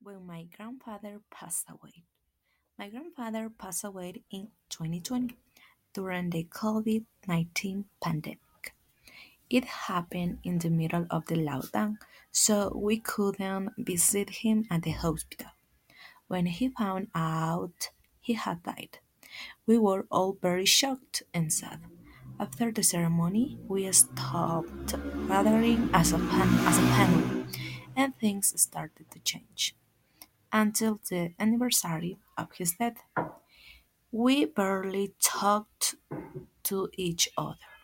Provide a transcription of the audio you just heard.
when my grandfather passed away. My grandfather passed away in 2020 during the COVID 19 pandemic. It happened in the middle of the lockdown, so we couldn't visit him at the hospital. When he found out he had died, we were all very shocked and sad. After the ceremony, we stopped gathering as a family, and things started to change. Until the anniversary of his death, we barely talked to each other.